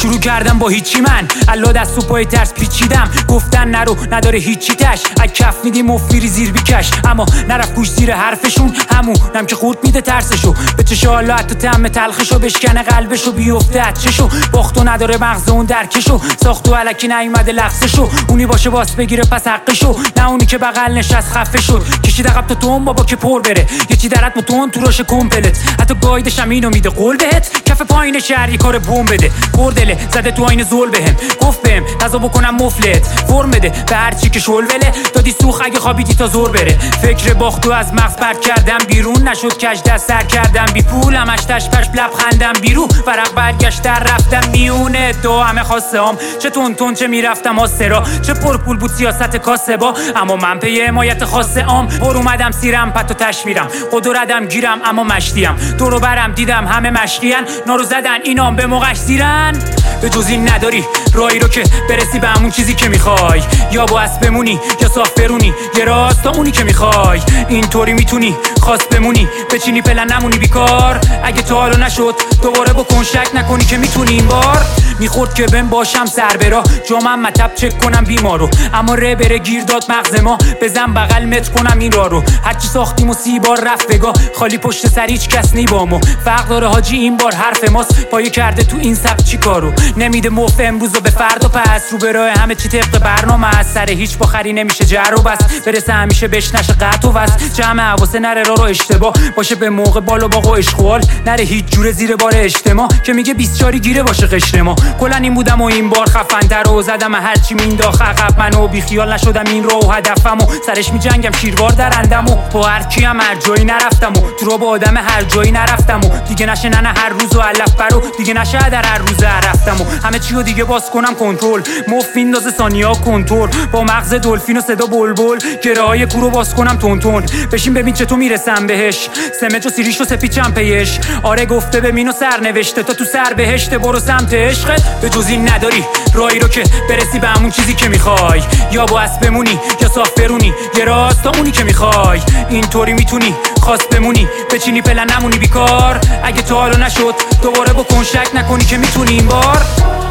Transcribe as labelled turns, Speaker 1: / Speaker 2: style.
Speaker 1: شروع کردم با هیچی من الله دست و پای ترس پیچیدم گفتن نرو نداره هیچی تش از کف میدی مفت میری زیر بیکش اما نرفت گوش زیر حرفشون همونم که خورد میده ترسشو به چشا حالا حتی طعم تلخشو بشکنه قلبشو بیفته چشو باختو نداره مغز اون درکشو ساختو الکی نیومده لفظشو اونی باشه باس بگیره پس حقشو نه اونی که بغل نشست خفه شد کشید عقب تا تون بابا که پر بره یه چی درت متون تو راش کمپلت حتی گایدش هم اینو میده قول بهت کف پایین شهر یه کار بوم بده بردله زده تو آینه زول بهم گفت بهم غذا بکنم مفلت فرم بده به هر چی که شلوله دادی سوخ اگه خوابیدی تا زور بره فکر باختو از مغز پرت کردم بیرون نشد کج دست سر کردم بی پول همش تشپش لبخندم بیرو ورق برگشت در رفتم میونه تو همه خواسته هم چه تون چه میرفتم آسرا چه پرپول بود سیاست کاسبا اما من پی حمایت خاصه عام پر اومدم سیرم پتو تشمیرم قدرتم گیرم اما مشتیم دورو برم دیدم همه مشقیان نارو زدن اینام به موقعش زیرن به جز این نداری راهی رو که برسی به همون چیزی که میخوای یا با اسب بمونی یا صاف برونی یه راست تا اونی که میخوای اینطوری میتونی خواست بمونی بچینی پلن نمونی بیکار اگه تا حالا نشد دوباره بکن شک نکنی که میتونی این بار میخورد که بهم باشم سر برا جامم مطب چک کنم بیمارو اما ره بره گیر داد مغز ما بزن بغل متر کنم این راه رو هرچی ساختیم و 30 بار رفت بگاه خالی پشت سر هیچ کس نیبامو فرق داره حاجی این بار حرف ماست پایه کرده تو این سبک چی کارو نمیده موف امروز و به فردا پس رو به راه همه چی طبق برنامه از سر هیچ بخری نمیشه جر و بس برسه همیشه بهش نشه قطع و وصل جمع حواسه نره رو اشتباه باشه به موقع بالا باقا اشغال نره هیچ جوره زیر بار اجتماع که میگه 24 گیره باشه قشر ما کلا این بودم و این بار خفن‌تر و زدم هرچی مینداخت عقب منو بی خیال نشدم این رو و هدفمو سرش میجنگم شیروار درندم و با هر کی هم هر جایی نرفتم و تو رو با آدم هر جایی نرفتم و دیگه نشه نه هر روز و علف برو دیگه نشه در هر روز رفتم و همه چی رو دیگه باز کنم کنترل مف میندازه ثانیا کنترل با مغز دلفین و صدا بلبل گره‌های کورو باز کنم تون بشین ببین چطور میرسم بهش سمج و سیریش و سپیچم پیش آره گفته ببین و سر نوشته تا تو سر بهشت برو سمت عشقت به جز این نداری راهی رو که برسی به همون چیزی که میخوای یا با اسب بمونی یا صاف برونی یه راست تا اونی که میخوای اینطوری میتونی خواست بمونی بچینی پلن نمونی بیکار اگه تا حالا نشد دوباره بکن شک نکنی که میتونی این بار